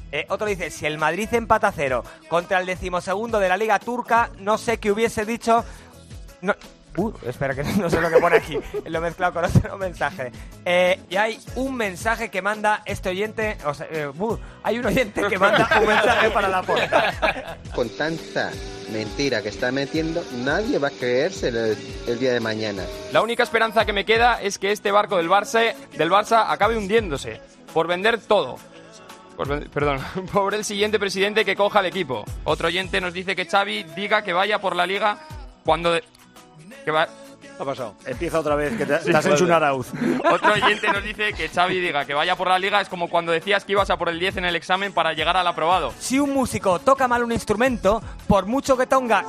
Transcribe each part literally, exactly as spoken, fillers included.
Eh, otro dice, si el Madrid empata cero contra el decimosegundo de la Liga Turca, no sé qué hubiese dicho... No... Uh, espera, que no sé lo que pone aquí. Lo he mezclado con otro mensaje. Eh, y hay un mensaje que manda este oyente... O sea, eh, uh, hay un oyente que manda un mensaje para la porta. Con tanta mentira que está metiendo, nadie va a creerse el, el día de mañana. La única esperanza que me queda es que este barco del Barça, del Barça acabe hundiéndose por vender todo. Por, perdón, por el siguiente presidente que coja el equipo. Otro oyente nos dice que Xavi diga que vaya por la Liga cuando... De, que va... ¿Qué ha pasado? Empieza otra vez, que te, Sí, te has hecho un vale. Arauz. Otro oyente nos dice que Xavi diga que vaya por la Liga es como cuando decías que ibas a por el diez en el examen para llegar al aprobado. Si un músico toca mal un instrumento, por mucho que tonga...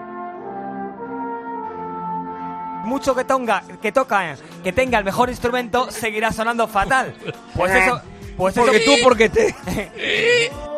mucho que tonga, que toca, que tenga el mejor instrumento, seguirá sonando fatal. Pues eso... Pues porque eso... tú, porque te...